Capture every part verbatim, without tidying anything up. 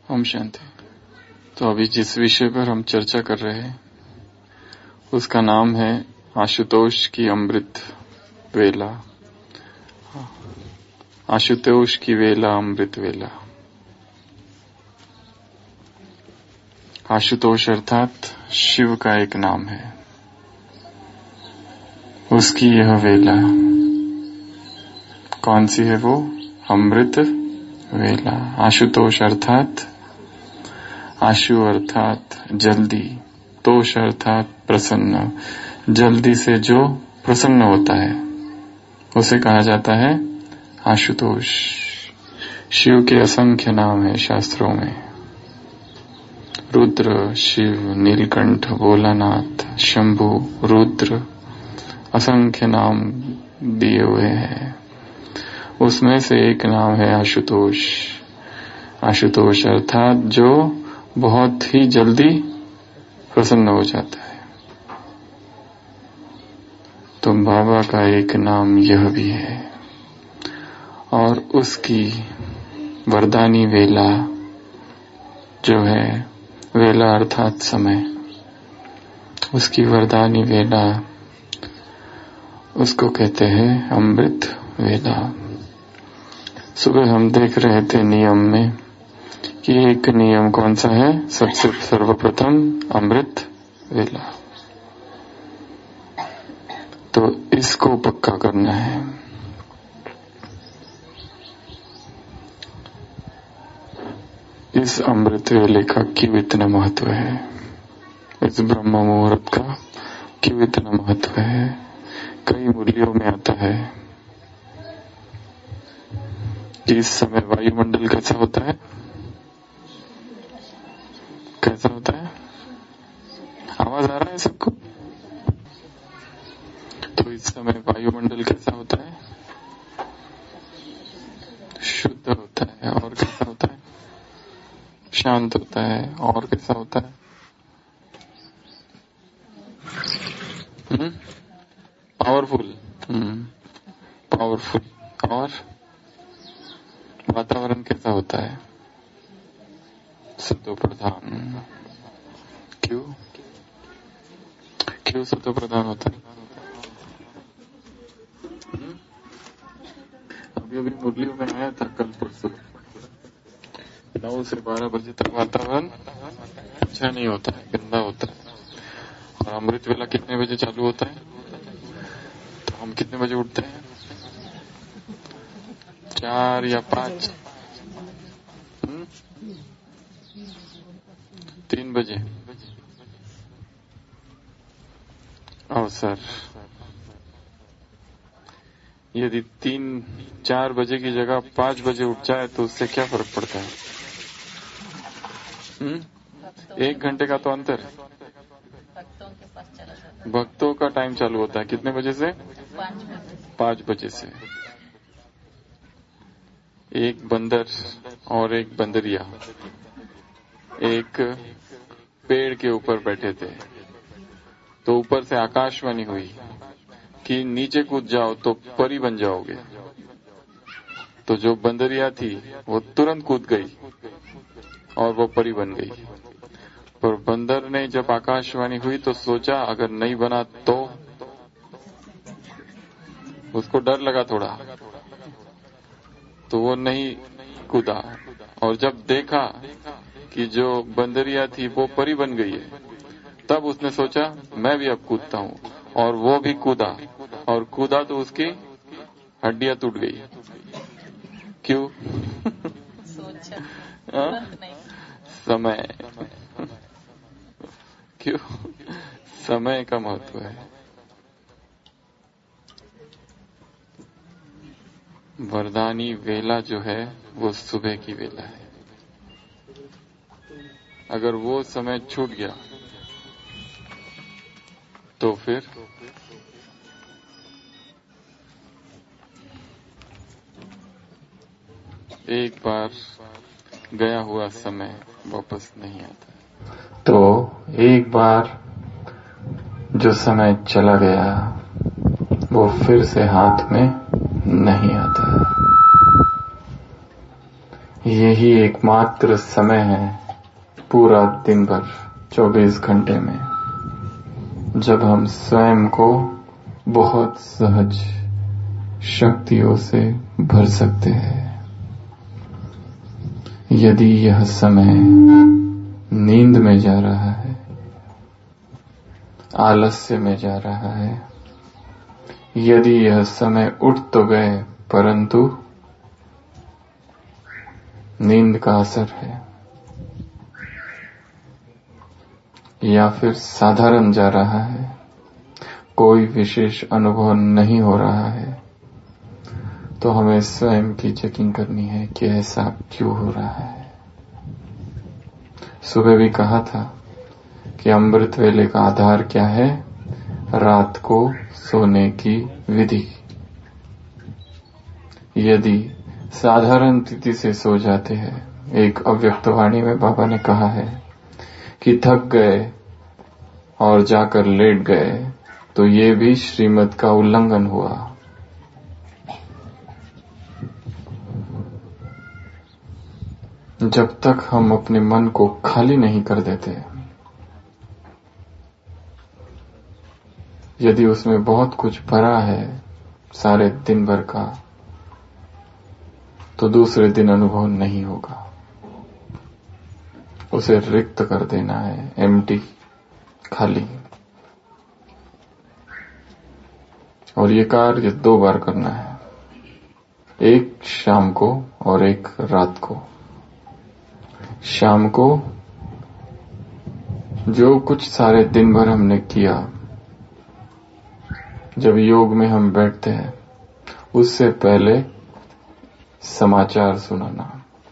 ओम शांति। तो अभी जिस विषय पर हम चर्चा कर रहे हैं उसका नाम है आशुतोष की अमृत वेला। आशुतोष की वेला, अमृत वेला। आशुतोष अर्थात शिव का एक नाम है। उसकी यह वेला कौन सी है? वो अमृत वेला। आशुतोष अर्थात आशु अर्थात जल्दी, तोष अर्थात प्रसन्न, जल्दी से जो प्रसन्न होता है उसे कहा जाता है आशुतोष। शिव के असंख्य नाम है शास्त्रों में। रुद्र, शिव, नीलकंठ, भोलानाथ, शंभु, रुद्र, असंख्य नाम दिए हुए हैं। उसमें से एक नाम है आशुतोष। आशुतोष अर्थात जो बहुत ही जल्दी प्रसन्न हो जाता है। तो बाबा का एक नाम यह भी है। और उसकी वरदानी वेला जो है, वेला अर्थात समय, उसकी वरदानी वेला उसको कहते हैं अमृत वेला। सुबह हम देख रहे थे नियम में कि एक नियम कौन सा है? सबसे सर्वप्रथम अमृत वेला। तो इसको पक्का करना है। इस अमृत वेले का क्यों इतना महत्व है? इस ब्रह्म मुहूर्त का क्यों इतना महत्व है? कई मूल्यों में आता है कि इस समय वायुमंडल कैसा होता है? कैसा होता है? आवाज आ रहा है सबको? तो इस समय वायुमंडल कैसा होता है? शुद्ध होता है। और कैसा होता है? शांत होता है। और कैसा होता है? Hmm powerful. Hmm powerful. और वातावरण कैसा होता है? सतो प्रधान। क्यों क्यों सतो प्रधान होता है? अभी अभी मुरलियों में आया था कल परसों, नौ से बारह बजे तक वातावरण अच्छा नहीं होता है, गंदा होता है। और अमृत वेला कितने बजे चालू होता है? तो हम कितने बजे उठते हैं? चार या पाँच? हुँ? तीन बजे अवसर। यदि तीन चार बजे की जगह पाँच बजे उठ जाए तो उससे क्या फर्क पड़ता है? हुँ? एक घंटे का तो अंतर है। भक्तों का टाइम चालू होता है कितने बजे से? पाँच बजे से। एक बंदर और एक बंदरिया एक पेड़ के ऊपर बैठे थे। तो ऊपर से आकाशवाणी हुई कि नीचे कूद जाओ तो परी बन जाओगे। तो जो बंदरिया थी वो तुरंत कूद गई और वो परी बन गई। पर बंदर ने जब आकाशवाणी हुई तो सोचा अगर नहीं बना तो, उसको डर लगा थोड़ा, तो वो नहीं कूदा। और जब देखा कि जो बंदरिया थी वो परी बन गई है, तब उसने सोचा मैं भी अब कूदता हूँ। और वो भी कूदा, और कूदा तो उसकी हड्डियां टूट गई। क्यों? सोचा समय। क्यों? समय का महत्व है। वरदानी वेला जो है वो सुबह की वेला है। अगर वो समय छूट गया तो फिर एक बार गया हुआ समय वापस नहीं आता। तो एक बार जो समय चला गया वो फिर से हाथ में नहीं आता है। यही एकमात्र समय है पूरा दिन भर चौबीस घंटे में जब हम स्वयं को बहुत सहज शक्तियों से भर सकते हैं। यदि यह समय नींद में जा रहा है, आलस्य में जा रहा है, यदि यह समय उठ तो गए परंतु नींद का असर है, या फिर साधारण जा रहा है, कोई विशेष अनुभव नहीं हो रहा है, तो हमें स्वयं की चेकिंग करनी है कि ऐसा क्यों हो रहा है। सुबह भी कहा था कि अमृत वेले का आधार क्या है? रात को सोने की विधि। यदि साधारण स्थिति से सो जाते हैं, एक अव्यक्त वाणी में बाबा ने कहा है कि थक गए और जाकर लेट गए, तो ये भी श्रीमत का उल्लंघन हुआ। जब तक हम अपने मन को खाली नहीं कर देते, यदि उसमें बहुत कुछ भरा है सारे दिन भर का, तो दूसरे दिन अनुभव नहीं होगा। उसे रिक्त कर देना है, एम्प्टी, खाली। और ये कार्य दो बार करना है, एक शाम को और एक रात को। शाम को जो कुछ सारे दिन भर हमने किया, जब योग में हम बैठते हैं, उससे पहले समाचार सुनाना।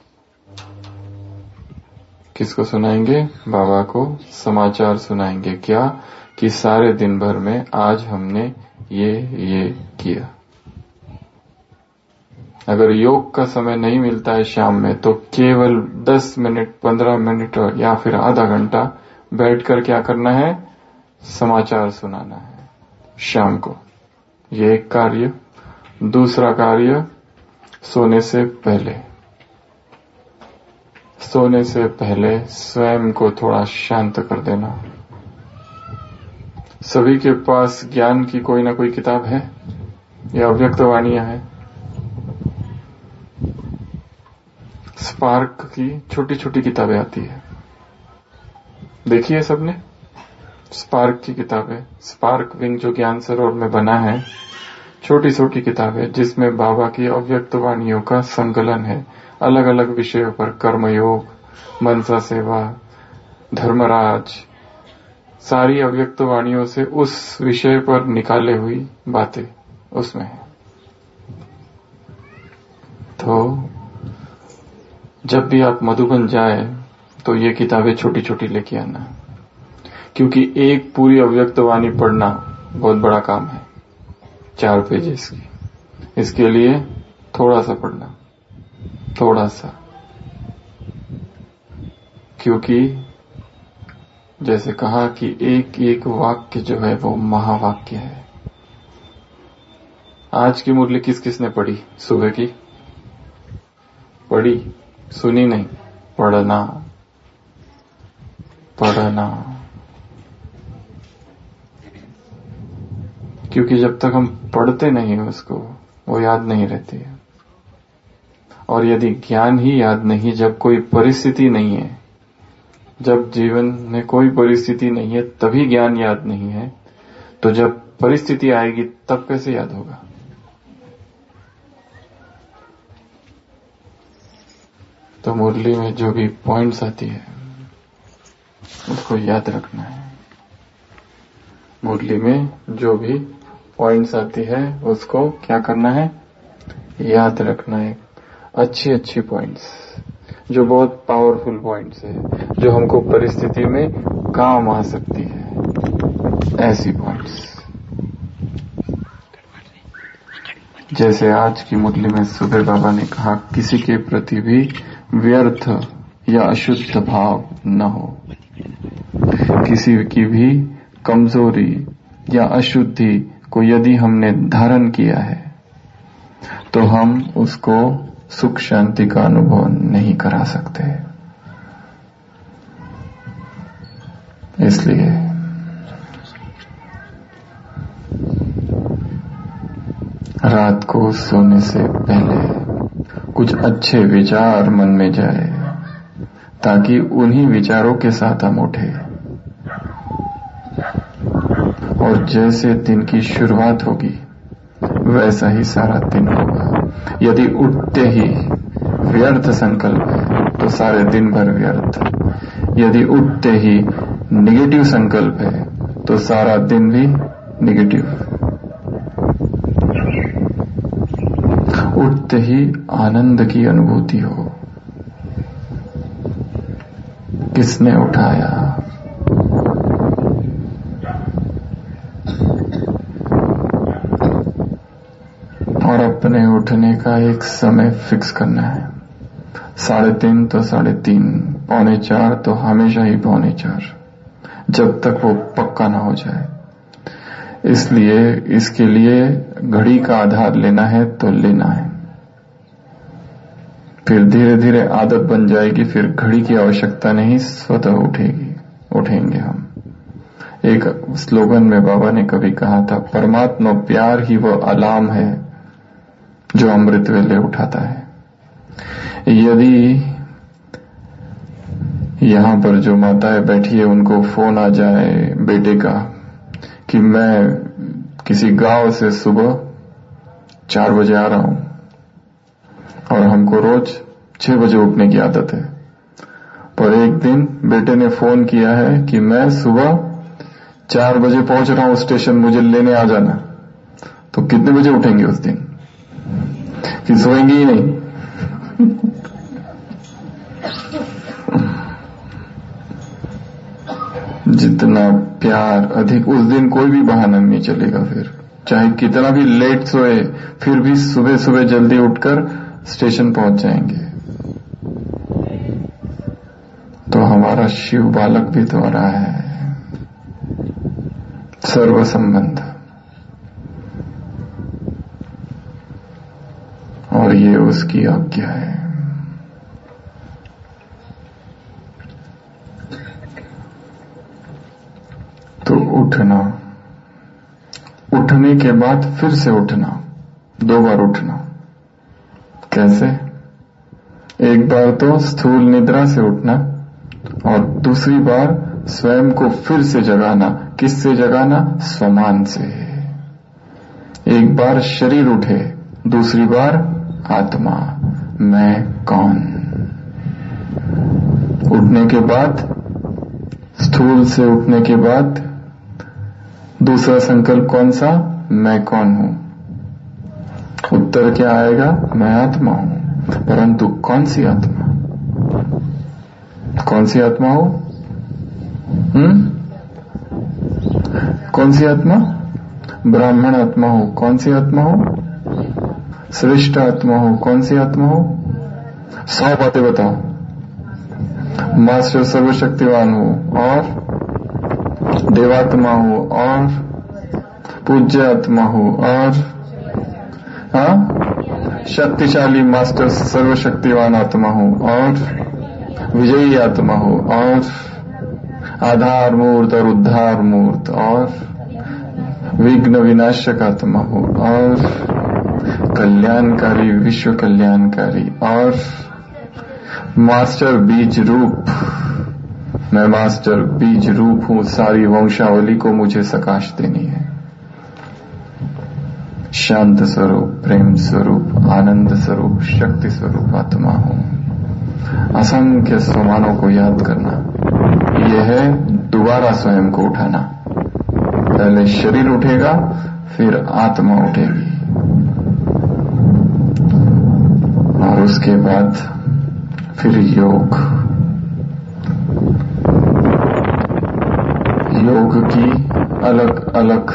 किसको सुनाएंगे? बाबा को समाचार सुनाएंगे। क्या? कि सारे दिन भर में आज हमने ये ये किया। अगर योग का समय नहीं मिलता है शाम में, तो केवल दस मिनट, पंद्रह मिनट या फिर आधा घंटा बैठकर क्या करना है? समाचार सुनाना है शाम को। ये एक कार्य। दूसरा कार्य, सोने से पहले सोने से पहले स्वयं को थोड़ा शांत कर देना। सभी के पास ज्ञान की कोई ना कोई किताब है या अव्यक्त वाणियां है। स्पार्क की छोटी छोटी किताबें आती है, देखिए सबने स्पार्क की किताबें। स्पार्क विंग जो ज्ञान सरोवर में बना है, छोटी छोटी किताबें जिसमें बाबा की अव्यक्त वाणियों का संकलन है, अलग अलग विषयों पर। कर्मयोग, मनसा सेवा, धर्मराज, सारी अव्यक्त वाणियों से उस विषय पर निकाले हुई बातें उसमें है। तो जब भी आप मधुबन जाए तो ये किताबें छोटी छोटी लेके आना, क्योंकि एक पूरी अव्यक्त वाणी पढ़ना बहुत बड़ा काम है, चार पेजेस की। इसके लिए थोड़ा सा पढ़ना, थोड़ा सा, क्योंकि जैसे कहा कि एक एक वाक्य जो है वो महावाक्य है। आज की मुरली किस किसने पढ़ी? सुबह की पढ़ी? सुनी नहीं? पढ़ना, पढ़ना। क्योंकि जब तक हम पढ़ते नहीं हैं उसको, वो याद नहीं रहती है। और यदि ज्ञान ही याद नहीं, जब कोई परिस्थिति नहीं है, जब जीवन में कोई परिस्थिति नहीं है तभी ज्ञान याद नहीं है, तो जब परिस्थिति आएगी तब कैसे याद होगा? तो मुरली में जो भी पॉइंट्स आती है उसको याद रखना है। मुरली में जो भी पॉइंट्स आती है उसको क्या करना है? याद रखना है। अच्छी अच्छी पॉइंट्स, जो बहुत पावरफुल पॉइंट्स है, जो हमको परिस्थिति में काम आ सकती है, ऐसी पॉइंट्स। जैसे आज की मुरली में सुबह बाबा ने कहा, किसी के प्रति भी व्यर्थ या अशुद्ध भाव न हो। किसी की भी कमजोरी या अशुद्धि को यदि हमने धारण किया है, तो हम उसको सुख शांति का अनुभव नहीं करा सकते। इसलिए रात को सोने से पहले कुछ अच्छे विचार मन में जाए, ताकि उन्हीं विचारों के साथ हम उठे और जैसे दिन की शुरुआत होगी वैसा ही सारा दिन होगा। यदि उठते ही व्यर्थ संकल्प है तो सारे दिन भर व्यर्थ, यदि उठते ही निगेटिव संकल्प है तो सारा दिन भी निगेटिव। उठते ही आनंद की अनुभूति हो, किसने उठाया, और अपने उठने का एक समय फिक्स करना है। साढ़े तीन तो साढ़े तीन, पौने चार तो हमेशा ही पौने चार, जब तक वो पक्का ना हो जाए। इसलिए इसके लिए घड़ी का आधार लेना है तो लेना है, फिर धीरे धीरे आदत बन जाएगी, फिर घड़ी की आवश्यकता नहीं, स्वतः उठेगी, उठेंगे हम। एक स्लोगन में बाबा ने कभी कहा था, परमात्मा प्यार ही वो अलार्म है जो अमृत वेले उठाता है। यदि यहां पर जो माताएं बैठी है उनको फोन आ जाए बेटे का कि मैं किसी गांव से सुबह चार बजे आ रहा हूं, और हमको रोज छह बजे उठने की आदत है, पर एक दिन बेटे ने फोन किया है कि मैं सुबह चार बजे पहुंच रहा हूं स्टेशन, मुझे लेने आ जाना, तो कितने बजे उठेंगे उस दिन? कि सोएंगे ही नहीं। जितना प्यार अधिक, उस दिन कोई भी बहाना नहीं चलेगा, फिर चाहे कितना भी लेट सोए फिर भी सुबह सुबह जल्दी उठकर स्टेशन पहुंच जाएंगे। तो हमारा शिव बालक भी तो आ रहा है, सर्व संबंध, और ये उसकी आज्ञा है। तो उठना, उठने के बाद फिर से उठना, दो बार उठना। कैसे? एक बार तो स्थूल निद्रा से उठना और दूसरी बार स्वयं को फिर से जगाना। किससे जगाना? स्वमान से। एक बार शरीर उठे, दूसरी बार आत्मा, मैं कौन। उठने के बाद, स्थूल से उठने के बाद दूसरा संकल्प कौन सा? मैं कौन हूं। उत्तर क्या आएगा? मैं आत्मा हूं। परंतु कौन सी आत्मा? कौन सी आत्मा हो? हम्म कौन सी आत्मा? ब्राह्मण आत्मा हो। कौन सी आत्मा हो? श्रेष्ठ आत्मा हो। कौन सी आत्मा हो? सौ बातें बताओ। मास्टर सर्वशक्तिवान हो, और देवात्मा हो, और पूज्य आत्मा हो, और हाँ शक्तिशाली मास्टर सर्वशक्तिवान आत्मा हो, और विजयी आत्मा हो, और आधार मूर्त और उद्धार मूर्त, और विघ्न विनाशक आत्मा हो, और कल्याणकारी विश्व कल्याणकारी, और मास्टर बीज रूप। मैं मास्टर बीज रूप हूं, सारी वंशावली को मुझे सकाश देनी है। शांत स्वरूप, प्रेम स्वरूप, आनंद स्वरूप, शक्ति स्वरूप आत्मा हूं। असंख्य स्वमानों को याद करना, यह है दोबारा स्वयं को उठाना। पहले शरीर उठेगा, फिर आत्मा उठेगी, और उसके बाद फिर योग। योग की अलग अलग,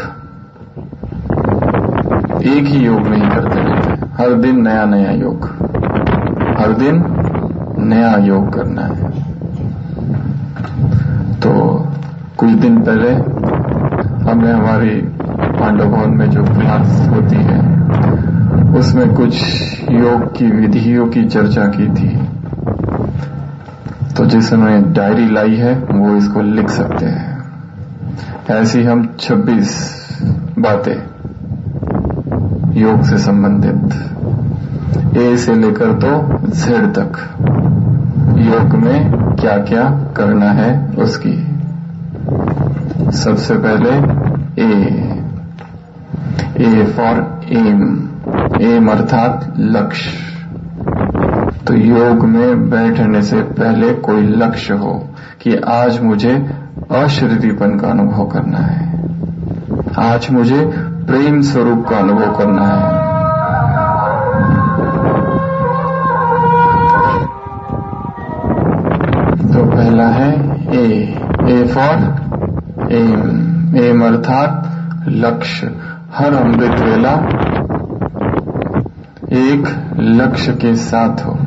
एक ही योग नहीं करते रहते, हर दिन नया नया योग, हर दिन नया योग करना है। तो कुछ दिन पहले हमने हमारी पांडव भवन में जो क्लास होती है उसमें कुछ योग की विधियों की चर्चा की थी। तो जिसने डायरी लाई है वो इसको लिख सकते हैं। ऐसी हम छब्बीस बातें योग से संबंधित, ए से लेकर तो जेड तक योग में क्या क्या करना है उसकी। सबसे पहले A A for M. M अर्थात लक्ष्य। तो योग में बैठने से पहले कोई लक्ष्य हो कि आज मुझे अशरीरीपन का अनुभव करना है, आज मुझे प्रेम स्वरूप का अनुभव करना है। तो पहला है A. A for M. M अर्थात लक्ष्य। हर अमृत वेला एक लक्ष्य के साथ हो।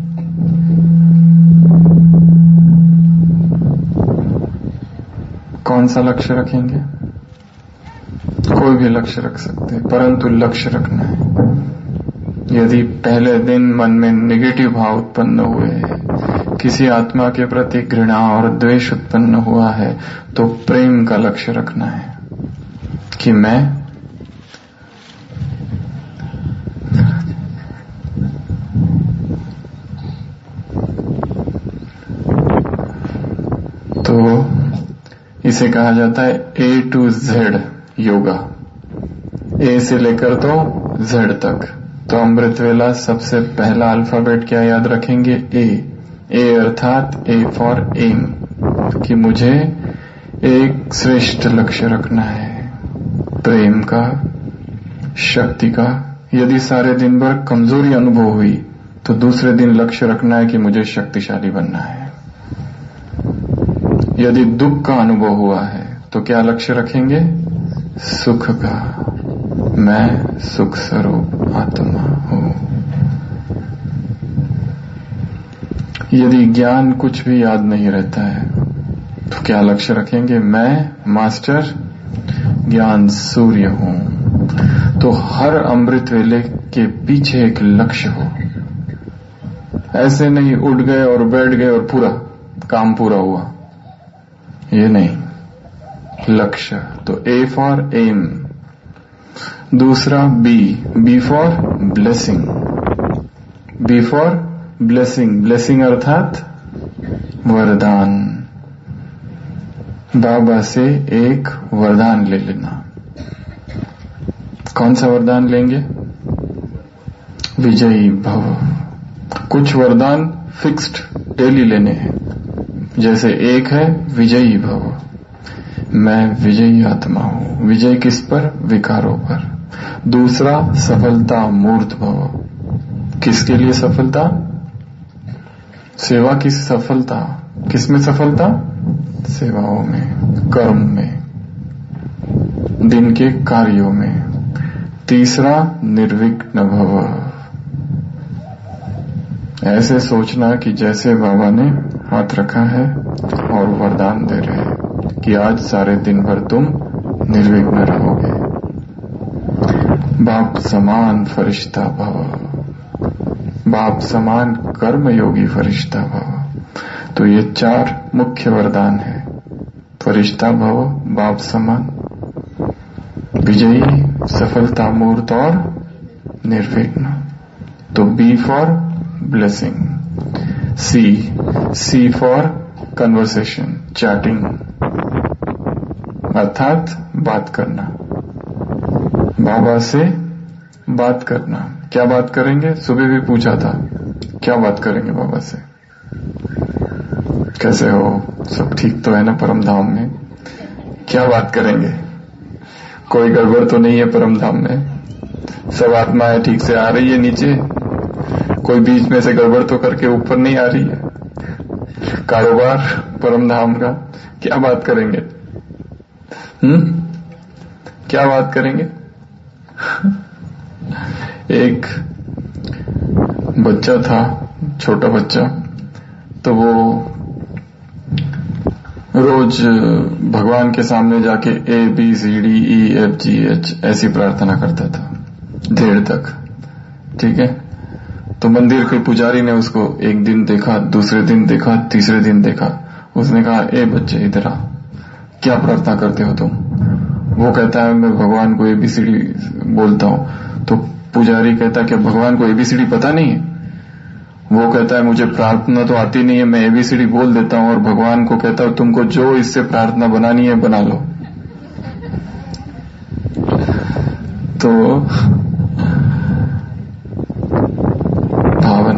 कौन सा लक्ष्य रखेंगे? कोई भी लक्ष्य रख सकते हैं, परंतु लक्ष्य रखना है। यदि पहले दिन मन में नेगेटिव भाव उत्पन्न हुए हैं, किसी आत्मा के प्रति घृणा और द्वेष उत्पन्न हुआ है, तो प्रेम का लक्ष्य रखना है कि मैं तो इसे कहा जाता है A to Z yoga. A से लेकर तो जेड तक। तो अमृत वेला सबसे पहला अल्फाबेट क्या याद रखेंगे? ए। ए अर्थात ए फॉर एम, कि मुझे एक श्रेष्ठ लक्ष्य रखना है, प्रेम का, शक्ति का। यदि सारे दिन भर कमजोरी अनुभव हुई तो दूसरे दिन लक्ष्य रखना है कि मुझे शक्तिशाली बनना है। यदि दुख का अनुभव हुआ है तो क्या लक्ष्य रखेंगे? सुख का। मैं सुख स्वरूप आत्मा हूं। यदि ज्ञान कुछ भी याद नहीं रहता है तो क्या लक्ष्य रखेंगे? मैं मास्टर ज्ञान सूर्य हूं। तो हर अमृत वेले के पीछे एक लक्ष्य हो। ऐसे नहीं उठ गए और बैठ गए और पूरा काम पूरा हुआ, ये नहीं। लक्ष्य। तो ए फॉर एम। दूसरा B. B for blessing. B for blessing. Blessing अर्थात वरदान। बाबा से एक वरदान ले लेना। कौन सा वरदान लेंगे? विजयी भव। कुछ वरदान फिक्स्ड डेली लेने हैं। जैसे एक है विजयी भव, मैं विजयी आत्मा हूं। विजय किस पर? विकारों पर। दूसरा सफलता मूर्त भव। किसके लिए सफलता? सेवा की सफलता। किसमें सफलता? सेवाओं में, कर्म में, दिन के कार्यों में। तीसरा निर्विघ्न भव। ऐसे सोचना कि जैसे बाबा ने हाथ रखा है और वरदान दे रहे हैं कि आज सारे दिन भर तुम निर्विघ्न रहोगे। बाप समान फरिश्ता भव। बाप समान कर्मयोगी फरिश्ता भव। तो ये चार मुख्य वरदान है। फरिश्ता भव, बाप समान, विजयी, सफलता मूर्त और निर्विघ्न। तो B for blessing. C. C for conversation, chatting अर्थात बात करना। बाबा से बात करना। क्या बात करेंगे? सुबह भी पूछा था, क्या बात करेंगे बाबा से? कैसे हो? सब ठीक तो है ना परम धाम में? क्या बात करेंगे? कोई गड़बड़ तो नहीं है परम धाम में? सब आत्माएं ठीक से आ रही है नीचे? कोई बीच में से गड़बड़ तो करके ऊपर नहीं आ रही है? कारोबार परम धाम का क्या बात करेंगे? हम्म क्या बात करेंगे? एक बच्चा था, छोटा बच्चा, तो वो रोज भगवान के सामने जाके A B C D E F G H ऐसी प्रार्थना करता था देर तक। ठीक है। तो मंदिर के पुजारी ने उसको एक दिन देखा, दूसरे दिन देखा, तीसरे दिन देखा। उसने कहा, ए बच्चे इधर आ, क्या प्रार्थना करते हो तुम? वो कहता है, मैं भगवान को एबीसीडी बोलता हूं। तो पुजारी कहता है, क्या भगवान को एबीसीडी पता नहीं है? वो कहता है, मुझे प्रार्थना तो आती नहीं है, मैं एबीसीडी बोल देता हूं। और भगवान को कहता हूं, तुमको जो इससे प्रार्थना बनानी है बना लो। तो भावना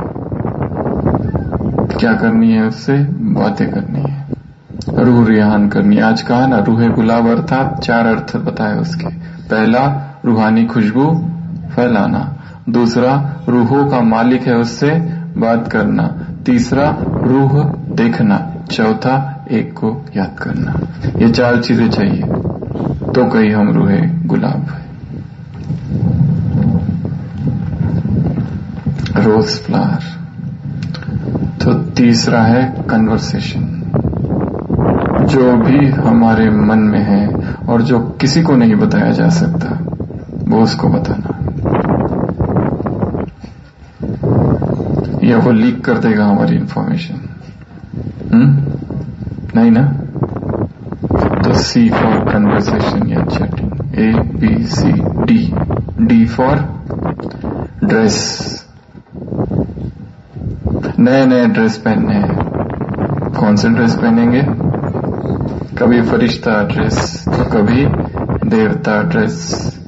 क्या करनी है? उससे बातें करनी है, रूह रिहान करनी है। आज कहा ना, रूहे गुलाब अर्थात चार अर्थ बताए उसके। पहला, रूहानी खुशबू फैलाना। दूसरा, रूहों का मालिक है उससे बात करना। तीसरा, रूह देखना। चौथा, एक को याद करना। ये चार चीजें चाहिए तो कहीं हम रूहे गुलाब है। Rose flower. तो तीसरा है कन्वर्सेशन, जो भी हमारे मन में है और जो किसी को नहीं बताया जा सकता वो उसको बताना, या वो लीक कर देगा हमारी इंफॉर्मेशन। हम्म नहीं ना? तो सी फॉर कन्वर्सेशन या chatting, A B C D. D for dress, नए नए ड्रेस पहनने हैं। कौन से ड्रेस पहनेंगे? कभी फरिश्ता ड्रेस तो कभी देवता ड्रेस,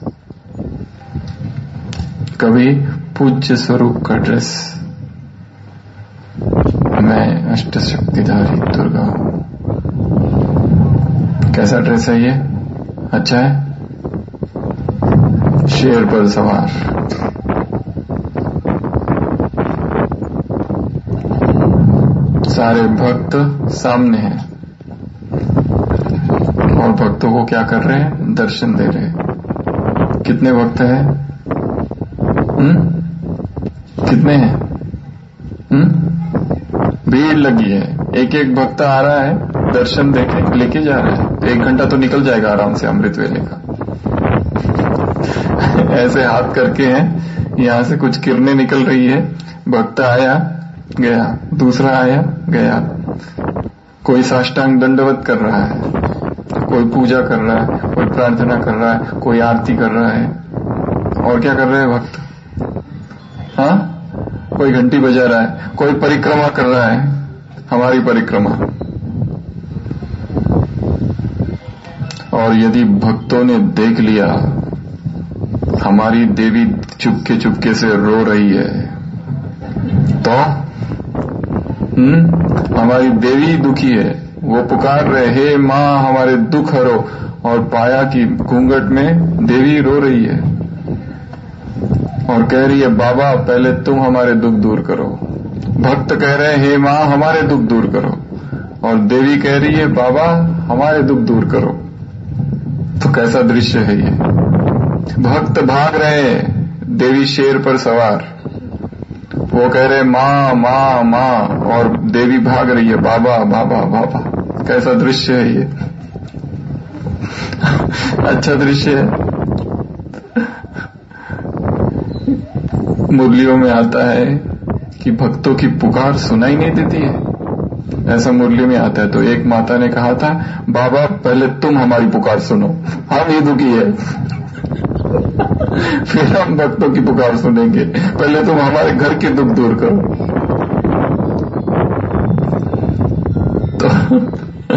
कभी पूज्य स्वरूप का ड्रेस। मैं अष्टशक्तिधारी दुर्गा हूं। कैसा ड्रेस है ये? अच्छा है? शेर पर सवार, सारे भक्त सामने हैं और भक्तों को क्या कर रहे हैं? दर्शन दे रहे हैं। कितने भक्त हैं? हम्म कितने हैं? हम्म भीड़ लगी है, एक एक भक्त आ रहा है, दर्शन देके लेके जा रहा है। एक घंटा तो निकल जाएगा आराम से अमृत वेले का। ऐसे हाथ करके हैं, यहां से कुछ किरणें निकल रही है, भक्त आया गया, दूसरा आया गया। कोई साष्टांग दंडवत कर रहा है, कोई पूजा कर रहा है, कोई प्रार्थना कर रहा है, कोई आरती कर रहा है। और क्या कर रहे हैं भक्त? हाँ, कोई घंटी बजा रहा है, कोई परिक्रमा कर रहा है, हमारी परिक्रमा। और यदि भक्तों ने देख लिया हमारी देवी चुपके चुपके से रो रही है, तो हम्म हमारी देवी दुखी है, वो पुकार रहे, हे माँ हमारे दुख हरो, और पाया कि घूंघट में देवी रो रही है और कह रही है, बाबा पहले तुम हमारे दुख दूर करो। भक्त कह रहे हैं, हे माँ हमारे दुख दूर करो, और देवी कह रही है, बाबा हमारे दुख दूर करो। तो कैसा दृश्य है ये? भक्त भाग रहे हैं, देवी शेर पर सवार, वो कह रहे माँ माँ माँ, और देवी भाग रही है, बाबा बाबा बाबा। कैसा दृश्य है ये? अच्छा दृश्य है। मुरलियों में आता है कि भक्तों की पुकार सुनाई नहीं देती है, ऐसा मुरली में आता है। तो एक माता ने कहा था, बाबा पहले तुम हमारी पुकार सुनो, हम ही दुखी है, फिर हम भक्तों की पुकार सुनेंगे, पहले तुम हमारे घर के दुख दूर करो। तो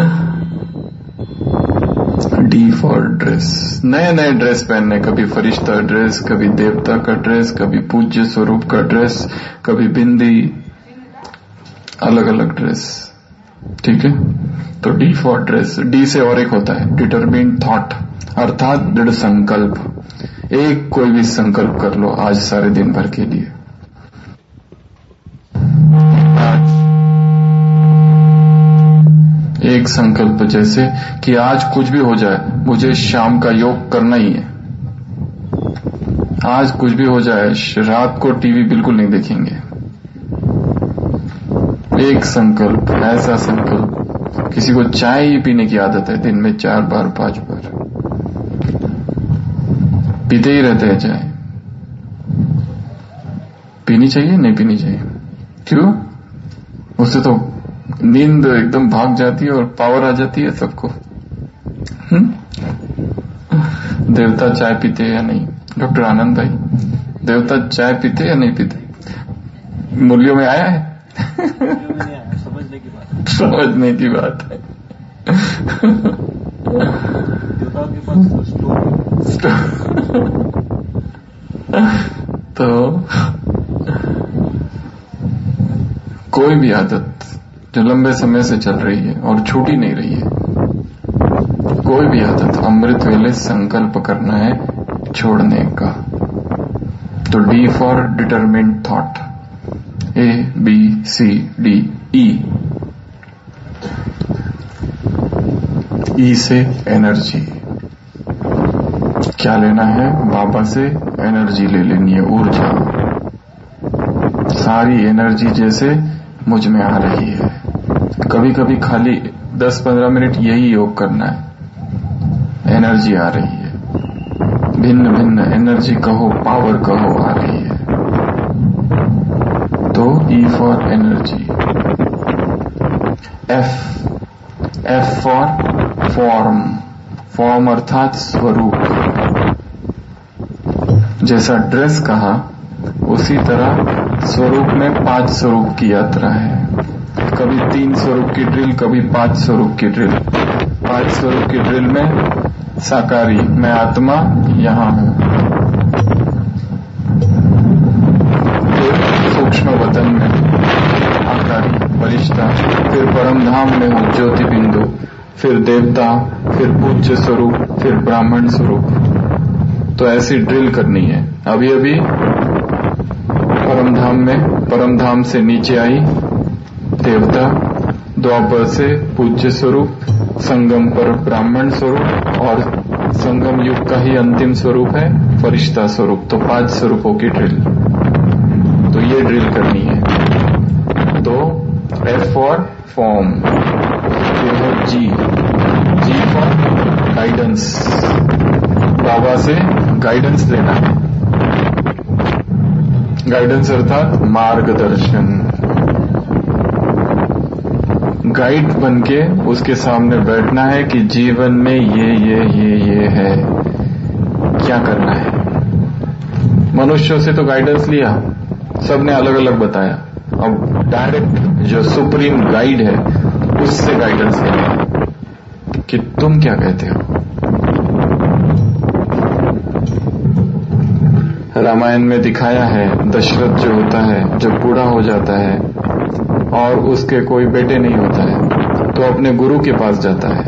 डी फॉर ड्रेस, नए नए ड्रेस पहनने, कभी फरिश्ता ड्रेस, कभी देवता का ड्रेस, कभी पूज्य स्वरूप का ड्रेस, कभी बिंदी, अलग अलग ड्रेस। ठीक है, तो डी फॉर ड्रेस। डी से और एक होता है डिटरमिन्ड थॉट, अर्थात दृढ़ संकल्प। एक कोई भी संकल्प कर लो आज सारे दिन भर के लिए। एक संकल्प जैसे कि आज कुछ भी हो जाए मुझे शाम का योग करना ही है, आज कुछ भी हो जाए रात को टीवी बिल्कुल नहीं देखेंगे। एक संकल्प, ऐसा संकल्प। किसी को चाय ही पीने की आदत है, दिन में चार बार पांच बार पीते ही रहते हैं चाय। पीनी चाहिए नहीं पीनी चाहिए? क्यों? उससे तो नींद एकदम भाग जाती है और पावर आ जाती है सबको। हम्म? देवता चाय पीते या नहीं? डॉक्टर आनंद भाई, देवता चाय पीते या नहीं पीते? मूल्यों में आया है? समझने की बात है। समझने की बात है। देवताओं के पास तो कोई भी आदत जो लंबे समय से चल रही है और छूटी नहीं रही है, कोई भी आदत अमृत वेले संकल्प करना है छोड़ने का। तो D for determined thought, A B C D E. E से एनर्जी, क्या लेना है? बाबा से एनर्जी ले लेनी है, ऊर्जा। सारी एनर्जी जैसे मुझ में आ रही है। कभी कभी खाली दस पंद्रह मिनट यही योग करना है, एनर्जी आ रही है। भिन्न भिन्न एनर्जी कहो, पावर कहो, आ रही है। तो E for energy. F F for form. Form अर्थात स्वरूप। जैसा ड्रेस कहा उसी तरह स्वरूप में पांच स्वरूप की यात्रा है। कभी तीन स्वरूप की ड्रिल, कभी पांच स्वरूप की ड्रिल। पांच स्वरूप की ड्रिल में साकारी, मैं आत्मा यहां हूं। फिर सूक्ष्म वतन में आकारी, फरिश्ता, फिर परम धाम में हूं, ज्योति बिंदु, फिर देवता, फिर पूज्य स्वरूप, फिर ब्राह्मण स्वरूप। तो ऐसी ड्रिल करनी है। अभी अभी परम धाम में, परम धाम से नीचे आई देवता, द्वापर से पूज्य स्वरूप, संगम पर ब्राह्मण स्वरूप, और संगम युग का ही अंतिम स्वरूप है फरिश्ता स्वरूप। तो पांच स्वरूपों की ड्रिल। तो ये ड्रिल करनी है। तो एफ फॉर फॉर्म, ये है जी। जी फॉर गाइडेंस, बाबा से गाइडेंस लेना है। गाइडेंस अर्थात मार्गदर्शन। गाइड बनके उसके सामने बैठना है कि जीवन में ये ये ये ये है, क्या करना है। मनुष्यों से तो गाइडेंस लिया, सबने अलग अलग बताया। अब डायरेक्ट जो सुप्रीम गाइड है उससे गाइडेंस लेना कि तुम क्या कहते हो। रामायण में दिखाया है, दशरथ जो होता है, जब बूढ़ा हो जाता है और उसके कोई बेटे नहीं होता है, तो अपने गुरु के पास जाता है।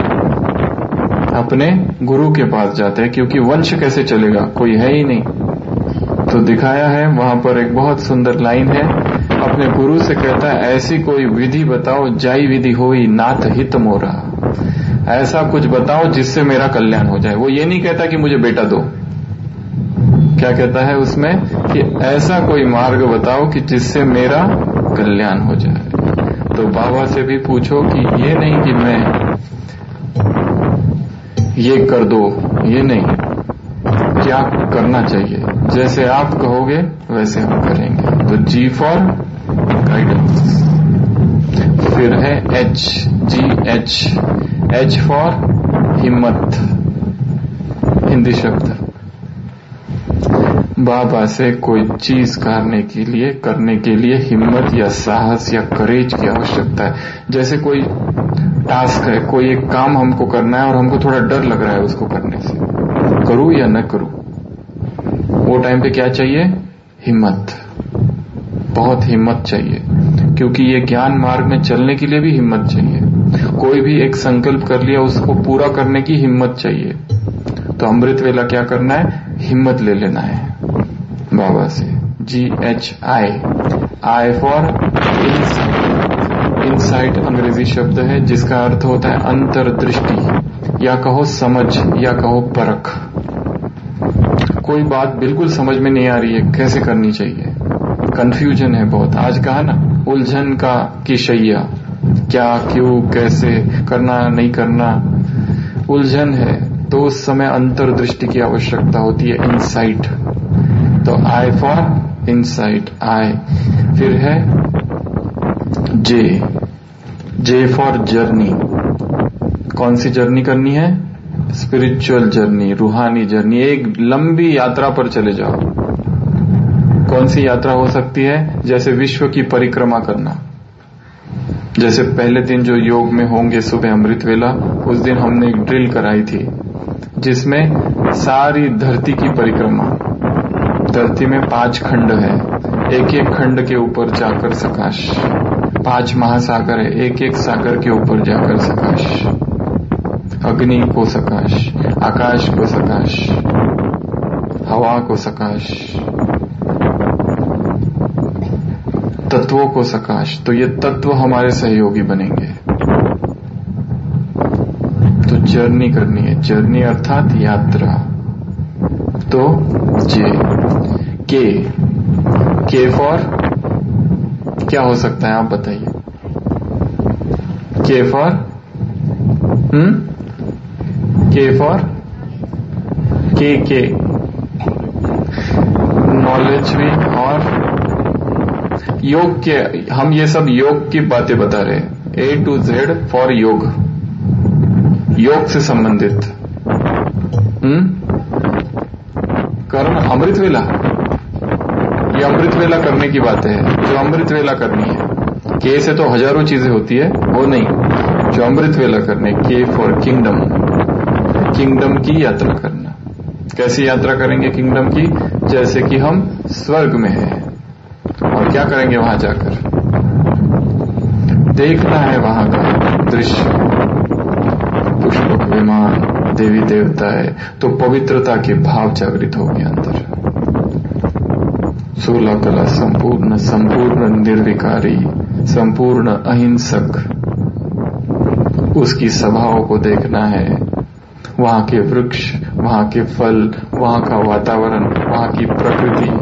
अपने गुरु के पास जाता है, क्योंकि वंश कैसे चलेगा, कोई है ही नहीं। तो दिखाया है वहां पर एक बहुत सुंदर लाइन है। अपने गुरु से कहता है, ऐसी कोई विधि बताओ, जाई विधि होई नाथ हित मोरा। ऐसा कुछ बताओ जिससे मेरा कल्याण हो जाए। वो ये नहीं कहता कि मुझे बेटा दो, क्या कहता है उसमें कि ऐसा कोई मार्ग बताओ कि जिससे मेरा कल्याण हो जाए। तो बाबा से भी पूछो कि ये नहीं कि मैं ये कर दो, ये नहीं, क्या करना चाहिए, जैसे आप कहोगे वैसे हम करेंगे। तो जी फॉर गाइडेंस। फिर है H, G H. H for हिम्मत, हिंदी शब्द। बाबा से कोई चीज करने के लिए करने के लिए हिम्मत या साहस या करेज की आवश्यकता है। जैसे कोई टास्क है, कोई एक काम हमको करना है और हमको थोड़ा डर लग रहा है उसको करने से, करूं या न करूं। वो टाइम पे क्या चाहिए? हिम्मत, बहुत हिम्मत चाहिए, क्योंकि ये ज्ञान मार्ग में चलने के लिए भी हिम्मत चाहिए। कोई भी एक संकल्प कर लिया, उसको पूरा करने की हिम्मत चाहिए। तो अमृत वेला क्या करना है? हिम्मत ले लेना है बाबा से। G H I. I for insight. Insight Angrezi शब्द है जिसका अर्थ होता है अंतर्दृष्टि, या कहो समझ, या कहो परख। कोई बात बिल्कुल समझ में नहीं आ रही है, कैसे करनी चाहिए, कंफ्यूजन है बहुत। आज कहा ना, उलझन का की शैया, क्या, क्यों, कैसे करना, नहीं करना, उलझन है। तो उस समय अंतर्दृष्टि की आवश्यकता होती है, इनसाइट। तो आई फॉर इनसाइड आई। फिर है जे, जे फॉर जर्नी। कौन सी जर्नी करनी है? स्पिरिचुअल जर्नी, रूहानी जर्नी। एक लंबी यात्रा पर चले जाओ। कौन सी यात्रा हो सकती है? जैसे विश्व की परिक्रमा करना। जैसे पहले दिन जो योग में होंगे सुबह अमृत वेला, उस दिन हमने एक ड्रिल कराई थी जिसमें सारी धरती की परिक्रमा। धरती में पांच खंड है, एक एक खंड के ऊपर जाकर सकाश। पांच महासागर है, एक एक सागर के ऊपर जाकर सकाश। अग्नि को सकाश, आकाश को सकाश, हवा को सकाश, तत्वों को सकाश। तो ये तत्व हमारे सहयोगी बनेंगे। तो जर्नी करनी है, जर्नी अर्थात यात्रा। तो जे, के, के फॉर क्या हो सकता है? आप बताइए। के फॉर हम्म के फॉर के के नॉलेज भी। और योग के, हम ये सब योग की बातें बता रहे हैं। ए टू जेड फॉर योग, योग से संबंधित। हम्म कर्म अमृत वेला, ये अमृत वेला करने की बातें है, जो अमृत वेला करनी है। के से तो हजारों चीजें होती है, वो नहीं, जो अमृत वेला करने। के फॉर किंगडम, किंगडम की यात्रा करना। कैसी यात्रा करेंगे किंगडम की? जैसे कि हम स्वर्ग में हैं। और क्या करेंगे वहां जाकर? देखना है वहां का दृश्य, पुष्पक विमान, देवी देवता है, तो पवित्रता के भाव जागृत होंगे अंदर। सोलह कला संपूर्ण, संपूर्ण निर्विकारी, संपूर्ण अहिंसक, उसकी सभाओं को देखना है। वहां के वृक्ष, वहां के फल, वहां का वातावरण, वहां की प्रकृति,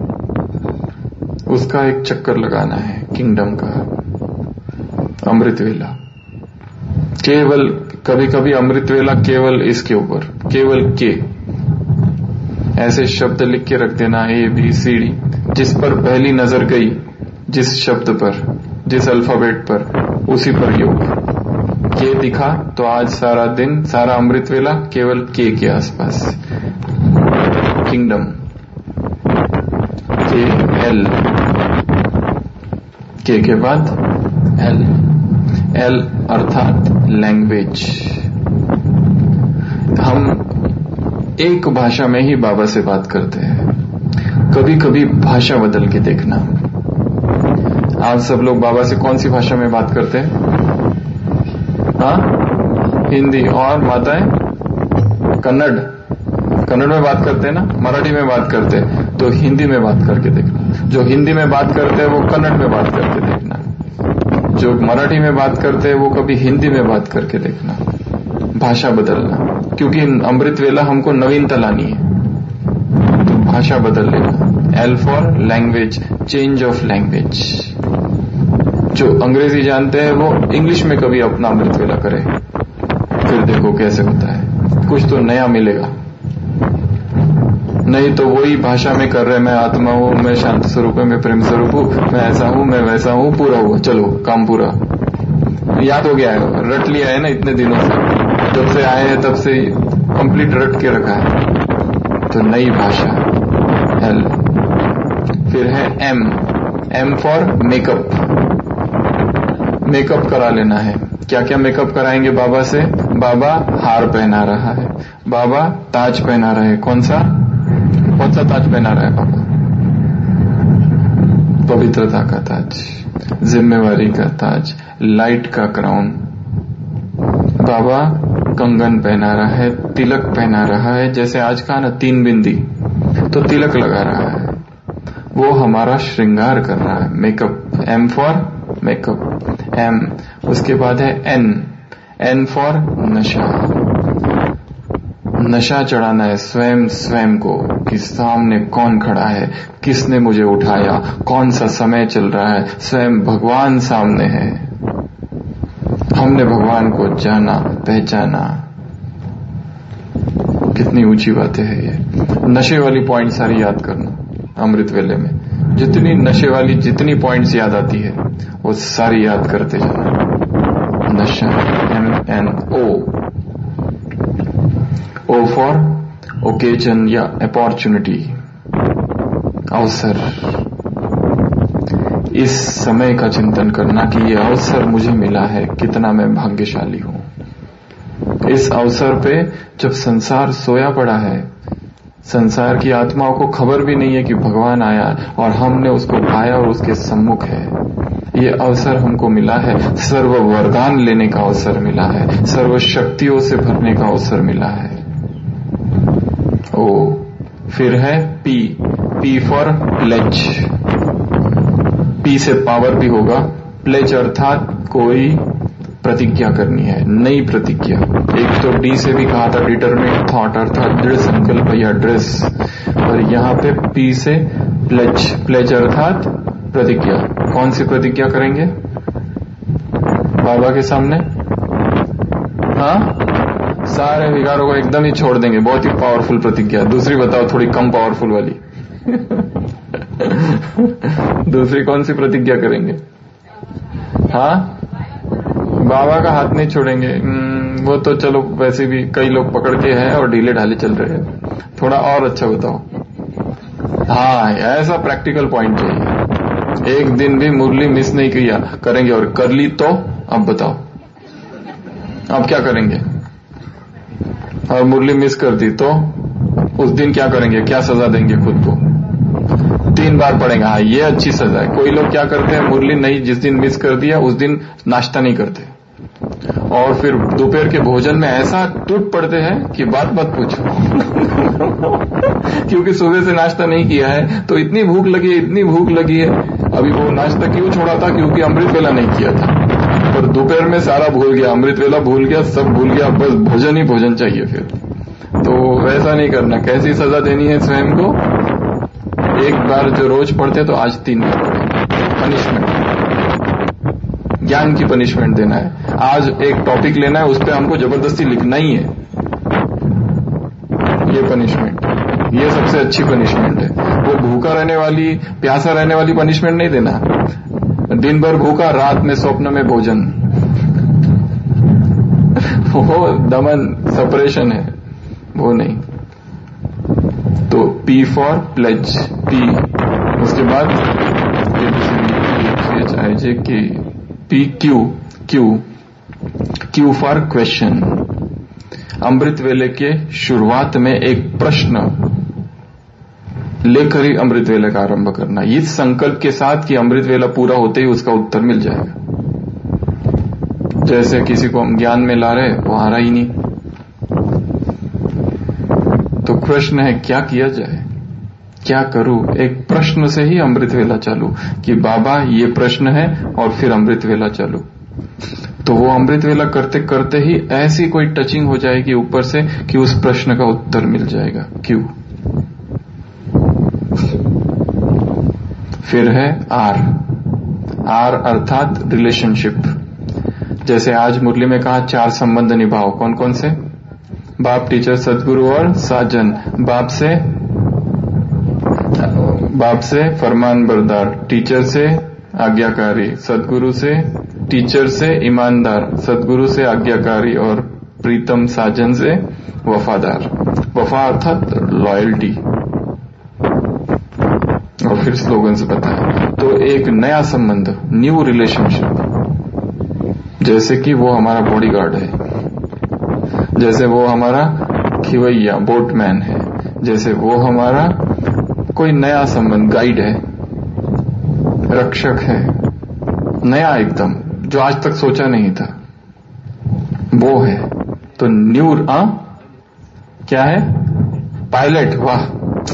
उसका एक चक्कर लगाना है किंगडम का। अमृत वेला केवल, कभी कभी अमृत वेला केवल इसके ऊपर, केवल के ऐसे शब्द लिख के रख देना, ए बी सी डी, जिस पर पहली नजर गई, जिस शब्द पर, जिस अल्फाबेट पर, उसी पर योग। के दिखा तो आज सारा दिन, सारा अमृत वेला केवल के के आसपास। किंगडम, के एल, के के बाद एल, एल अर्थात लैंग्वेज। हम एक भाषा में ही बाबा से बात करते हैं। कभी कभी भाषा बदल के देखना। आप सब लोग बाबा से कौन सी भाषा में बात करते हैं? हाँ, हिंदी। और माताएं कन्नड़, कन्नड़ में बात करते हैं ना, मराठी में बात करते हैं, तो हिंदी में बात करके देखना। जो हिंदी में बात करते हैं वो कन्नड़ में बात करके देखना, जो मराठी में बात करते हैं वो कभी हिंदी में बात करके देखना। भाषा बदलना, क्योंकि अमृत वेला हमको नवीनता लानी है, तो भाषा बदल लेना। L for language, change of language. जो अंग्रेजी जानते हैं वो इंग्लिश में कभी अपना अमृत वेला करे, फिर देखो कैसे होता है, कुछ तो नया मिलेगा। नहीं तो वही भाषा में कर रहे, मैं आत्मा हूं, मैं शांत स्वरूप है, मैं प्रेम स्वरूप हूं, मैं ऐसा हूं, मैं वैसा हूं, पूरा हुआ, चलो काम पूरा। याद हो गया है, रट लिया है ना इतने दिनों से, जब से आए हैं तब से कंप्लीट रट के रखा है। तो नई भाषा एल। फिर है M, M for makeup. Makeup करा लेना है। क्या क्या मेकअप कराएंगे बाबा से? बाबा हार पहना रहा है, बाबा ताज पहना रहे हैं। कौन सा कौन सा ताज पहना रहा है बाबा? पवित्रता का ताज, जिम्मेवारी का ताज, लाइट का क्राउन। बाबा कंगन पहना रहा है, तिलक पहना रहा है, जैसे आज का ना तीन बिंदी, तो तिलक लगा रहा है, वो हमारा श्रृंगार कर रहा है। Makeup, M for makeup, M. उसके बाद है एन, एन फॉर नशा। नशा चढ़ाना है स्वयं स्वयं को, कि सामने कौन खड़ा है, किसने मुझे उठाया, कौन सा समय चल रहा है, स्वयं भगवान सामने है। हमने भगवान को जाना, पहचाना। कितनी ऊंची बातें हैं ये। नशे वाली पॉइंट सारी याद करना अमृत वेले में। जितनी नशे वाली जितनी पॉइंट्स याद आती है वो सारी याद करते जाना। नशा, M N O, O for occasion या अपॉर्चुनिटी, अवसर। इस समय का चिंतन करना कि ये अवसर मुझे मिला है, कितना मैं भाग्यशाली हूं। इस अवसर पे जब संसार सोया पड़ा है, संसार की आत्माओं को खबर भी नहीं है कि भगवान आया और हमने उसको पाया और उसके सम्मुख है। ये अवसर हमको मिला है, सर्व वरदान लेने का अवसर मिला है, सर्व शक्तियों से भरने का अवसर मिला है। ओ, फिर है P, P for pledge. P से पावर भी होगा। प्लेज अर्थात कोई प्रतिज्ञा करनी है, नई प्रतिज्ञा। एक तो डी से भी कहा था डिटरमिनेट थॉट अर्थात दृढ़ संकल्प या ड्रेस, और यहाँ पे पी से प्लेज, प्लेज अर्थात प्रतिज्ञा। कौन सी प्रतिज्ञा करेंगे बाबा के सामने? हाँ, सारे विकारों को एकदम ही छोड़ देंगे। बहुत ही पावरफुल प्रतिज्ञा। दूसरी बताओ, थोड़ी कम पावरफुल वाली। दूसरी कौन सी प्रतिज्ञा करेंगे? हाँ, बाबा का हाथ नहीं छोड़ेंगे। वो तो चलो वैसे भी कई लोग पकड़ के हैं और ढीले ढाले चल रहे हैं। थोड़ा और अच्छा बताओ। हाँ, ऐसा प्रैक्टिकल पॉइंट चाहिए। एक दिन भी मुरली मिस नहीं किया करेंगे, और कर ली तो अब बताओ अब क्या करेंगे? और मुरली मिस कर दी तो उस दिन क्या करेंगे? क्या सजा देंगे खुद को? तीन बार पढ़ेंगे। हाँ, ये अच्छी सजा है। कोई लोग क्या करते हैं, मुरली नहीं जिस दिन मिस कर दिया उस दिन नाश्ता नहीं करते, और फिर दोपहर के भोजन में ऐसा टूट पड़ते हैं कि बात मत पूछो। क्योंकि सुबह से नाश्ता नहीं किया है तो इतनी भूख लगी है, इतनी भूख लगी है। अभी वो नाश्ता क्यों छोड़ा था? क्योंकि अमृत वेला नहीं किया था, पर दोपहर में सारा भूल गया, अमृत वेला भूल गया, सब भूल गया, बस भोजन ही भोजन चाहिए फिर। तो वैसा नहीं करना। कैसी सजा देनी है स्वयं को? एक बार जो रोज पढ़ते तो आज तीन बार पढ़े। पनिशमेंट, ज्ञान की पनिशमेंट देना है। आज एक टॉपिक लेना है, उस पर हमको जबरदस्ती लिखना ही है। ये पनिशमेंट, ये सबसे अच्छी पनिशमेंट है। वो भूखा रहने वाली, प्यासा रहने वाली पनिशमेंट नहीं देना। दिन भर भूखा, रात में स्वप्न में भोजन, वो दमन, सेपरेशन है, वो नहीं। तो पी फॉर प्लेज, पी। उसके बाद H I J K, P Q, Q, Q for question. अमृत वेले के शुरुआत में एक प्रश्न लेकर ही अमृत वेले का आरंभ करना, इस संकल्प के साथ कि अमृत वेला पूरा होते ही उसका उत्तर मिल जाएगा। जैसे किसी को हम ज्ञान में ला रहे, वो आ रहा ही नहीं, तो प्रश्न है क्या किया जाए, क्या करूं? एक प्रश्न से ही अमृत वेला चालू कि बाबा ये प्रश्न है, और फिर अमृत वेला चालू। तो वो अमृत वेला करते करते ही ऐसी कोई टचिंग हो जाएगी ऊपर से कि उस प्रश्न का उत्तर मिल जाएगा। क्यों? फिर है आर, आर अर्थात रिलेशनशिप। जैसे आज मुरली में कहा चार संबंध निभाओ। कौन कौन से? बाप, टीचर, सदगुरु और साजन। बाप से बाप से फरमान बरदार, टीचर से आज्ञाकारी, सदगुरु से टीचर से ईमानदार, सदगुरु से आज्ञाकारी, और प्रीतम साजन से वफादार। वफा अर्थात लॉयल्टी। और फिर स्लोगन से बताया। तो एक नया संबंध, न्यू रिलेशनशिप। जैसे कि वो हमारा बॉडीगार्ड है, जैसे वो हमारा खिवैया बोटमैन है, जैसे वो हमारा कोई नया संबंध, गाइड है, रक्षक है, नया एकदम, जो आज तक सोचा नहीं था, वो है। तो न्यू आ क्या है? पायलट। वाह,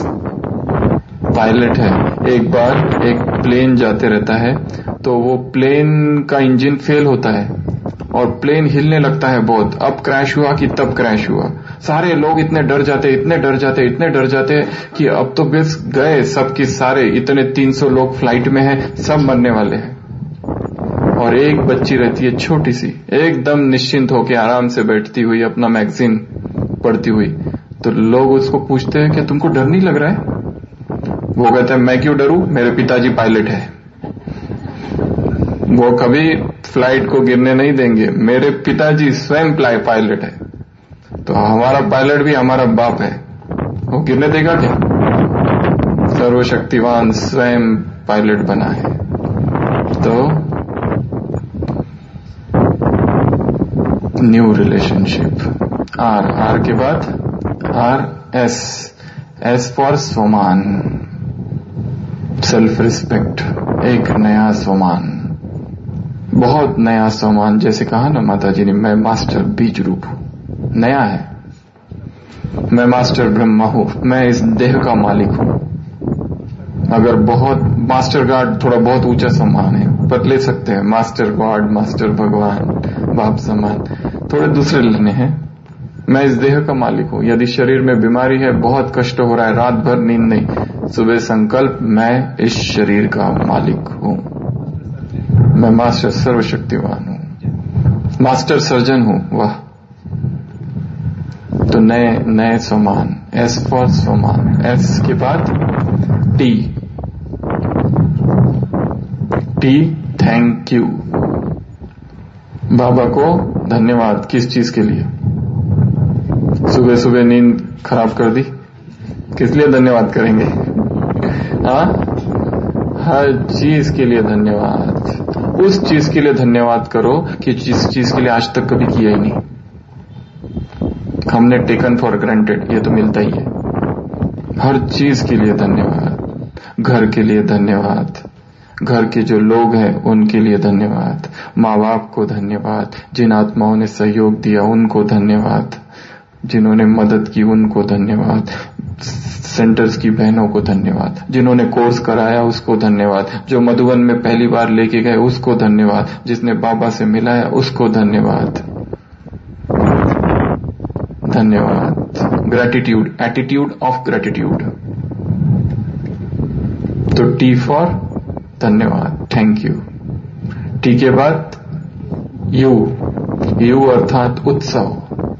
पायलट है। एक बार एक प्लेन जाते रहता है, तो वो प्लेन का इंजन फेल होता है और प्लेन हिलने लगता है बहुत। अब क्रैश हुआ कि तब क्रैश हुआ। सारे लोग इतने डर जाते, इतने डर जाते, इतने डर जाते कि अब तो बस गए सब के सारे। इतने तीन सौ लोग फ्लाइट में हैं, सब मरने वाले हैं। और एक बच्ची रहती है छोटी सी, एकदम निश्चिंत होकर आराम से बैठती हुई, अपना मैगजीन पढ़ती हुई। तो लोग उसको पूछते हैं कि तुमको डर नहीं लग रहा है? वो कहते हैं मैं क्यों डरूं, मेरे पिताजी पायलट है, वो कभी फ्लाइट को गिरने नहीं देंगे, मेरे पिताजी स्वयं पायलट है। तो हमारा पायलट भी हमारा बाप है, वो गिरने देगा क्या? सर्वशक्तिवान स्वयं पायलट बना है। तो न्यू रिलेशनशिप। आर, आर के बाद आर एस, एस फॉर स्वमान, सेल्फ रिस्पेक्ट, एक नया स्वमान, बहुत नया स्वमान। जैसे कहा ना माता जी ने, मैं मास्टर बीज रूप हूं, नया है, मैं मास्टर ब्रह्मा हूं, मैं इस देह का मालिक हूं। अगर बहुत मास्टर गॉड थोड़ा बहुत ऊंचा सम्मान है, पर ले सकते हैं मास्टर गॉड, मास्टर भगवान, बाप समान, थोड़े दूसरे लेने हैं। मैं इस देह का मालिक हूं। यदि शरीर में बीमारी है, बहुत कष्ट हो रहा है, रात भर नींद नहीं, सुबह संकल्प, मैं इस शरीर का मालिक हूं, मैं मास्टर सर्वशक्तिवान हूं, मास्टर सर्जन हूं। वाह! तो नए नए स्वमान, एस फॉर स्वमान। एस के बाद टी, टी थैंक यू, बाबा को धन्यवाद। किस चीज के लिए? सुबह सुबह नींद खराब कर दी, किस लिए धन्यवाद करेंगे? हाँ, हर चीज के लिए धन्यवाद। उस चीज के लिए धन्यवाद करो कि जिस चीज के लिए आज तक कभी किया ही नहीं, हमने टेकन फॉर ग्रांटेड, ये तो मिलता ही है। हर चीज के लिए धन्यवाद। घर के लिए धन्यवाद, घर के जो लोग हैं उनके लिए धन्यवाद, माँ बाप को धन्यवाद, जिन आत्माओं ने सहयोग दिया उनको धन्यवाद, जिन्होंने मदद की उनको धन्यवाद, सेंटर्स की बहनों को धन्यवाद, जिन्होंने कोर्स कराया उसको धन्यवाद, जो मधुबन में पहली बार लेके गए उसको धन्यवाद, जिसने बाबा से मिलाया उसको धन्यवाद। धन्यवाद। Gratitude, attitude of gratitude. तो टी फॉर धन्यवाद, थैंक यू। टी के बाद यू, यू अर्थात उत्सव।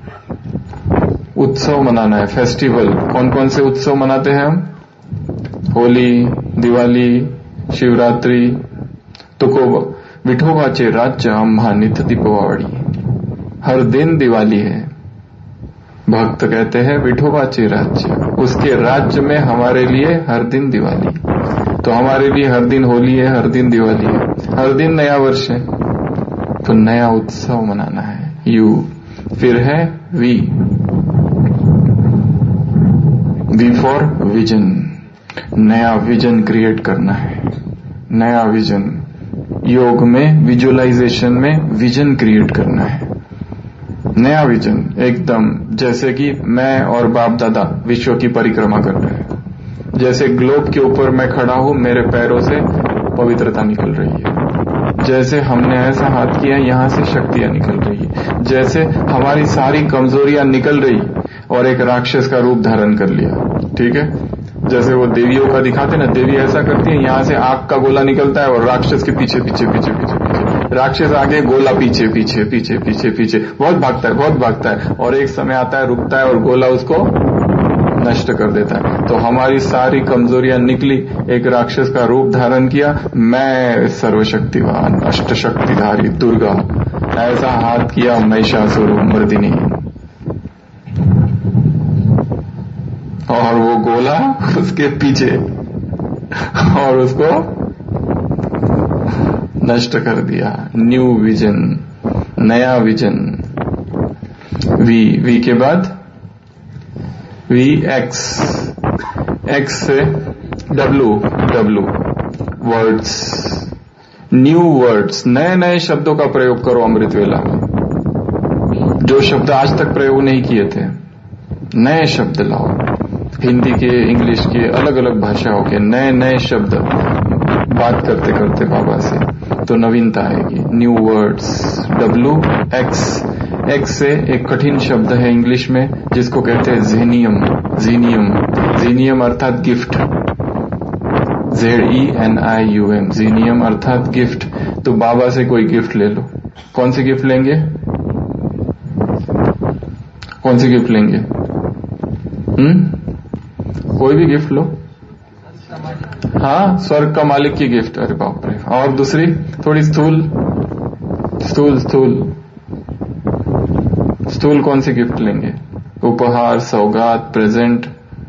उत्सव मनाना है, फेस्टिवल। कौन कौन से उत्सव मनाते हैं हम? होली, दिवाली, शिवरात्रि, तुको विठोबाचे राज्य आम्हा नित दीपावली। हर दिन दिवाली है। भक्त कहते हैं विठोबाचे राज्य, उसके राज्य में हमारे लिए हर दिन दिवाली। तो हमारे लिए हर दिन होली है, हर दिन दिवाली है, हर दिन नया वर्ष है। तो नया उत्सव मनाना है, यू। फिर है वी, वी फॉर विजन। नया विजन क्रिएट करना है, नया विजन। योग में विजुअलाइजेशन में विजन क्रिएट करना है, नया विजन एकदम। जैसे कि मैं और बाप दादा विश्व की परिक्रमा कर रहे हैं, जैसे ग्लोब के ऊपर मैं खड़ा हूं, मेरे पैरों से पवित्रता निकल रही है, जैसे हमने ऐसा हाथ किया यहां से शक्तियां निकल रही है, जैसे हमारी सारी कमजोरियां निकल रही और एक राक्षस का रूप धारण कर लिया। ठीक है, जैसे वो देवियों का दिखाते ना, देवी ऐसा करती है, यहां से आग का गोला निकलता है और राक्षस के पीछे पीछे पीछे पीछे पीछे, राक्षस आगे, गोला पीछे पीछे पीछे पीछे पीछे, बहुत भागता है बहुत भागता है, और एक समय आता है रुकता है और गोला उसको नष्ट कर देता है। तो हमारी सारी कमजोरियां निकली, एक राक्षस का रूप धारण किया, मैं सर्वशक्तिवान अष्ट शक्तिधारी दुर्गा, ऐसा हाथ किया, महिषासुर मर्दिनी, और वो गोला उसके पीछे, और उसको नष्ट कर दिया। न्यू विजन, नया विजन। वी, वी के बाद वी एक्स, एक्स से W, W words, new words. नए नए शब्दों का प्रयोग करो अमृत वेला में, जो शब्द आज तक प्रयोग नहीं किए थे, नए शब्द लाओ। हिंदी के, इंग्लिश के, अलग अलग भाषाओं के नए नए शब्द बात करते करते बाबा से, तो नवीनता आएगी। New words, W X. X से एक कठिन शब्द है इंग्लिश में जिसको कहते हैं जीनियम, जीनियम, जीनियम अर्थात gift, Z E N I U M, जीनियम अर्थात गिफ्ट। तो बाबा से कोई गिफ्ट ले लो। कौन सी गिफ्ट लेंगे? कौन सी गिफ्ट लेंगे? हम्म कोई भी गिफ्ट लो। हाँ, स्वर्ग का मालिक की गिफ्ट। अरे बाप रे। और दूसरी थोड़ी स्थूल स्थूल स्थूल स्थूल कौन सी गिफ्ट लेंगे? उपहार, सौगात, प्रेजेंट।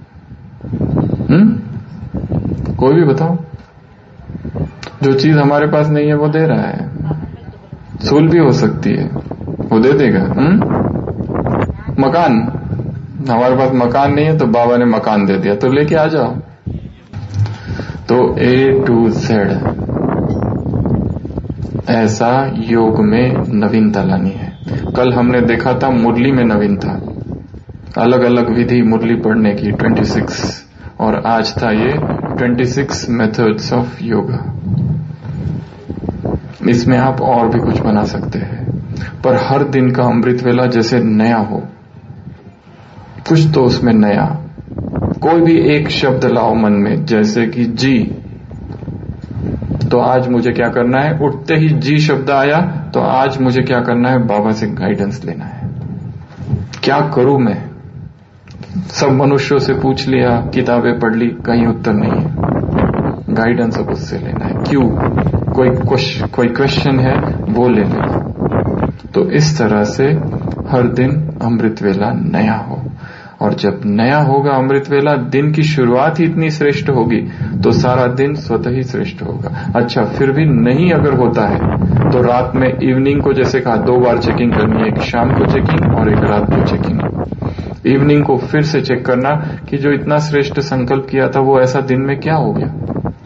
हम्म कोई भी बताओ। जो चीज हमारे पास नहीं है वो दे रहा है। स्थूल भी हो सकती है, वो दे देगा। हम्म मकान, हमारे पास मकान नहीं है तो बाबा ने मकान दे दिया, तो लेके आ जाओ। तो ए टू जेड ऐसा योग में नवीनता लानी है। कल हमने देखा था मुरली में नवीनता, अलग अलग विधि मुरली पढ़ने की छब्बीस, और आज था ये छब्बीस मेथड्स ऑफ योगा। इसमें आप और भी कुछ बना सकते हैं, पर हर दिन का अमृत वेला जैसे नया हो, कुछ तो उसमें नया। कोई भी एक शब्द लाओ मन में, जैसे कि जी, तो आज मुझे क्या करना है? उठते ही जी शब्द आया तो आज मुझे क्या करना है? बाबा से गाइडेंस लेना है। क्या करूं मैं? सब मनुष्यों से पूछ लिया, किताबें पढ़ ली, कहीं उत्तर नहीं है। गाइडेंस अब उससे लेना है। क्यों? कोई कोई क्वेश्चन है वो ले लेना। तो इस तरह से हर दिन अमृत वेला नया हो, और जब नया होगा अमृत वेला, दिन की शुरुआत ही इतनी श्रेष्ठ होगी तो सारा दिन स्वतः ही श्रेष्ठ होगा। अच्छा, फिर भी नहीं अगर होता है तो रात में इवनिंग को, जैसे कहा, दो बार चेकिंग करनी है, एक शाम को चेकिंग और एक रात को चेकिंग। इवनिंग को फिर से चेक करना कि जो इतना श्रेष्ठ संकल्प किया था वो ऐसा दिन में क्या हो गया,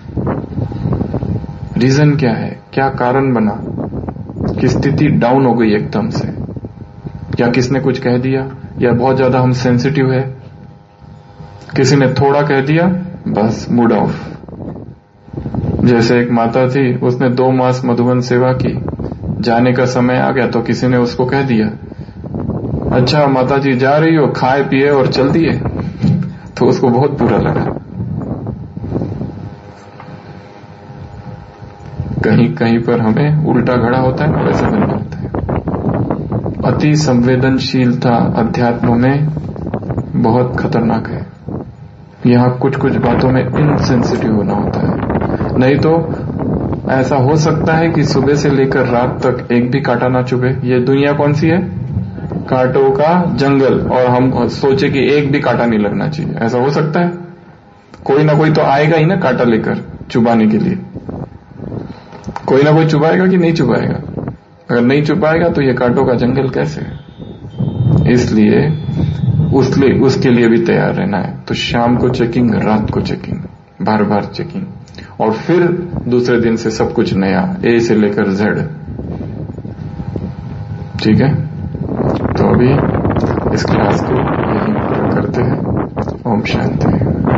रीजन क्या है, क्या कारण बना कि स्थिति डाउन हो गई एकदम से, या किसने कुछ कह दिया, या बहुत ज्यादा हम सेंसिटिव है, किसी ने थोड़ा कह दिया बस मूड ऑफ। जैसे एक माता थी, उसने दो मास मधुबन सेवा की, जाने का समय आ गया तो किसी ने उसको कह दिया, अच्छा माता जी जा रही हो, खाए पिए और चल दिए, तो उसको बहुत बुरा लगा। कहीं कहीं पर हमें उल्टा घड़ा होता है, वैसे बनना होता है। अति संवेदनशीलता अध्यात्म में बहुत खतरनाक है। यहां कुछ कुछ बातों में इनसेंसिटिव होना होता है, नहीं तो ऐसा हो सकता है कि सुबह से लेकर रात तक एक भी कांटा ना चुभे। ये दुनिया कौन सी है? कांटों का जंगल, और हम सोचे कि एक भी कांटा नहीं लगना चाहिए। ऐसा हो सकता है? कोई ना कोई तो आएगा ही ना कांटा लेकर चुभाने के लिए। कोई ना कोई चुभाएगा कि नहीं चुभाएगा? अगर नहीं चुभाएगा तो ये कांटों का जंगल कैसे? इसलिए उसके उसके लिए भी तैयार रहना है। तो शाम को चेकिंग, रात को चेकिंग, बार बार चेकिंग, और फिर दूसरे दिन से सब कुछ नया, ए से लेकर जेड। ठीक है, तो अभी इस क्लास को यहीं पूरा करते हैं। ओम शांति।